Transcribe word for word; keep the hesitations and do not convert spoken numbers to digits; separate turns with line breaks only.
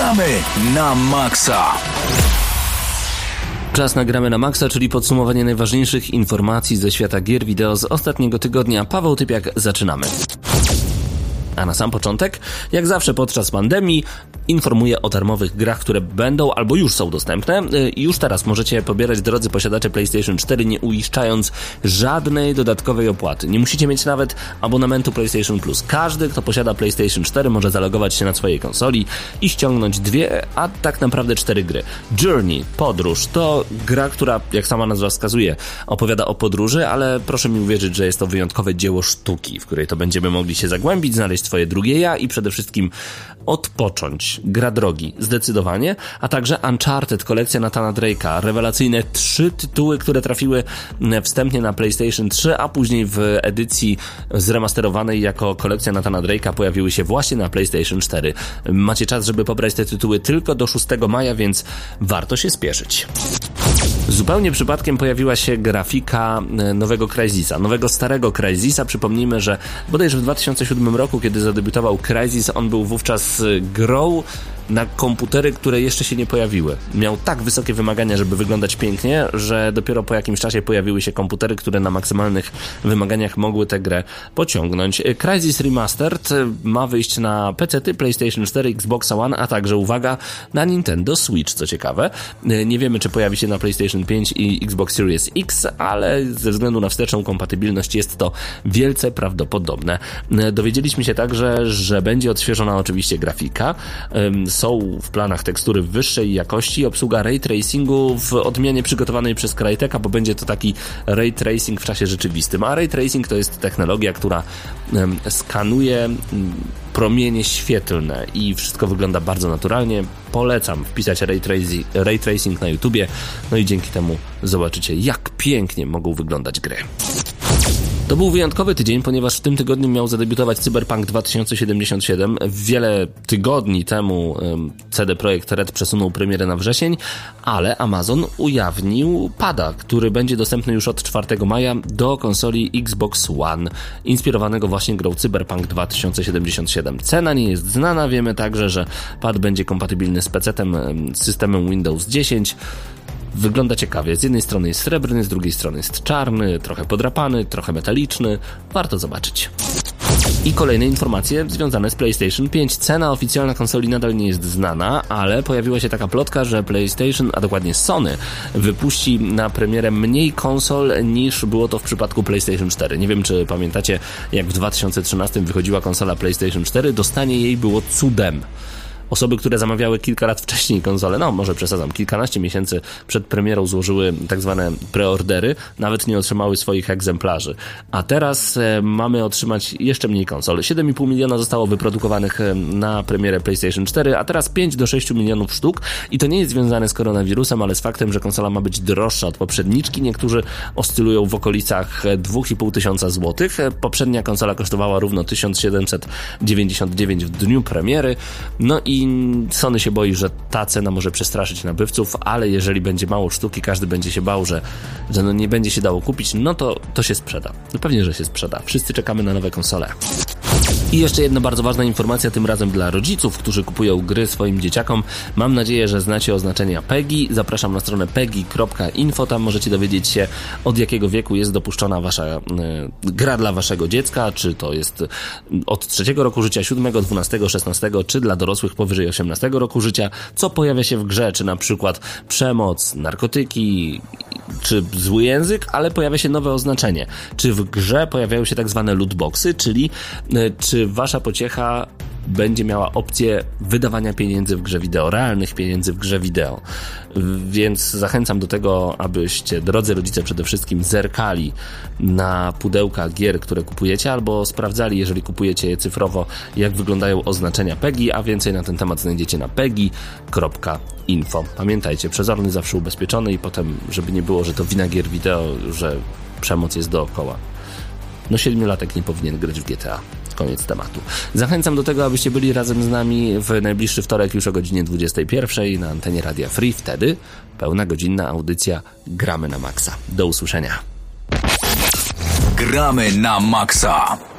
Gramy na maksa.
Czas na Gramy na maksa, czyli podsumowanie najważniejszych informacji ze świata gier wideo z ostatniego tygodnia. Paweł Typiak, zaczynamy. A na sam początek, jak zawsze podczas pandemii, informuję o darmowych grach, które będą albo już są dostępne. I już teraz możecie pobierać, drodzy posiadacze PlayStation cztery, nie uiszczając żadnej dodatkowej opłaty. Nie musicie mieć nawet abonamentu PlayStation Plus. Każdy, kto posiada PlayStation cztery, może zalogować się na swojej konsoli i ściągnąć dwie, a tak naprawdę cztery gry. Journey, podróż, to gra, która, jak sama nazwa wskazuje, opowiada o podróży, ale proszę mi uwierzyć, że jest to wyjątkowe dzieło sztuki, w której to będziemy mogli się zagłębić, znaleźć swoje drugie ja i przede wszystkim odpocząć. Gra drogi, zdecydowanie, a także Uncharted, kolekcja Nathana Drake'a, rewelacyjne trzy tytuły, które trafiły wstępnie na PlayStation trzy, a później w edycji zremasterowanej jako kolekcja Nathana Drake'a pojawiły się właśnie na PlayStation cztery. Macie czas, żeby pobrać te tytuły tylko do szóstego maja, więc warto się spieszyć. Zupełnie przypadkiem pojawiła się grafika nowego Crysisa, nowego starego Crysisa. Przypomnijmy, że bodajże w dwa tysiące siódmym roku, kiedy zadebiutował Crysis, on był wówczas grą na komputery, które jeszcze się nie pojawiły. Miał tak wysokie wymagania, żeby wyglądać pięknie, że dopiero po jakimś czasie pojawiły się komputery, które na maksymalnych wymaganiach mogły tę grę pociągnąć. Crysis Remastered ma wyjść na pecety, PlayStation cztery, Xbox One, a także, uwaga, na Nintendo Switch, co ciekawe. Nie wiemy, czy pojawi się na PlayStation pięć i Xbox Series X, ale ze względu na wsteczną kompatybilność jest to wielce prawdopodobne. Dowiedzieliśmy się także, że będzie odświeżona oczywiście grafika. Są w planach tekstury wyższej jakości, obsługa ray tracingu w odmianie przygotowanej przez Crytek'a, bo będzie to taki ray tracing w czasie rzeczywistym. A ray tracing to jest technologia, która um, skanuje um, promienie świetlne i wszystko wygląda bardzo naturalnie. Polecam wpisać ray tracing, ray tracing na YouTubie, no i dzięki temu zobaczycie, jak pięknie mogą wyglądać gry. To był wyjątkowy tydzień, ponieważ w tym tygodniu miał zadebiutować Cyberpunk dwa tysiące siedemdziesiąt siedem. Wiele tygodni temu C D Projekt Red przesunął premierę na wrzesień, ale Amazon ujawnił pada, który będzie dostępny już od czwartego maja do konsoli Xbox One, inspirowanego właśnie grą Cyberpunk dwa tysiące siedemdziesiąt siedem. Cena nie jest znana, wiemy także, że pad będzie kompatybilny z pecetem, z systemem Windows dziesięć. Wygląda ciekawie. Z jednej strony jest srebrny, z drugiej strony jest czarny, trochę podrapany, trochę metaliczny. Warto zobaczyć. I kolejne informacje związane z PlayStation pięć. Cena oficjalna konsoli nadal nie jest znana, ale pojawiła się taka plotka, że PlayStation, a dokładnie Sony, wypuści na premierę mniej konsol niż było to w przypadku PlayStation cztery. Nie wiem, czy pamiętacie, jak w dwa tysiące trzynastym wychodziła konsola PlayStation cztery, dostanie jej było cudem. Osoby, które zamawiały kilka lat wcześniej konsolę, no może przesadzam, kilkanaście miesięcy przed premierą złożyły tak zwane preordery, nawet nie otrzymały swoich egzemplarzy. A teraz e, mamy otrzymać jeszcze mniej konsol. siedem i pół miliona zostało wyprodukowanych na premierę PlayStation cztery, a teraz pięć do sześciu milionów sztuk i to nie jest związane z koronawirusem, ale z faktem, że konsola ma być droższa od poprzedniczki. Niektórzy oscylują w okolicach dwa i pół tysiąca złotych. Poprzednia konsola kosztowała równo tysiąc siedemset dziewięćdziesiąt dziewięć w dniu premiery. No i I Sony się boi, że ta cena może przestraszyć nabywców, ale jeżeli będzie mało sztuki, każdy będzie się bał, że, że no nie będzie się dało kupić, no to, to się sprzeda. No pewnie, że się sprzeda. Wszyscy czekamy na nowe konsole. I jeszcze jedna bardzo ważna informacja, tym razem dla rodziców, którzy kupują gry swoim dzieciakom. Mam nadzieję, że znacie oznaczenia PEGI. Zapraszam na stronę pegi kropka info. Tam możecie dowiedzieć się, od jakiego wieku jest dopuszczona wasza y, gra dla waszego dziecka. Czy to jest od trzeciego roku życia, siódmego, dwunastego, szesnastego, czy dla dorosłych powyżej osiemnastego roku życia. Co pojawia się w grze, czy na przykład przemoc, narkotyki, czy zły język, ale pojawia się nowe oznaczenie. Czy w grze pojawiają się tak zwane lootboxy, czyli y, czy wasza pociecha będzie miała opcję wydawania pieniędzy w grze wideo, realnych pieniędzy w grze wideo. Więc zachęcam do tego, abyście, drodzy rodzice, przede wszystkim zerkali na pudełka gier, które kupujecie, albo sprawdzali, jeżeli kupujecie je cyfrowo, jak wyglądają oznaczenia PEGI, a więcej na ten temat znajdziecie na pegi kropka info. Pamiętajcie, przezorny zawsze ubezpieczony i potem, żeby nie było, że to wina gier wideo, że przemoc jest dookoła. No siedmiolatek nie powinien grać w G T A. Koniec tematu. Zachęcam do tego, abyście byli razem z nami w najbliższy wtorek już o godzinie dwudziestej pierwszej na antenie Radia Free. Wtedy pełna godzinna audycja Gramy na Maxa. Do usłyszenia.
Gramy na Maxa.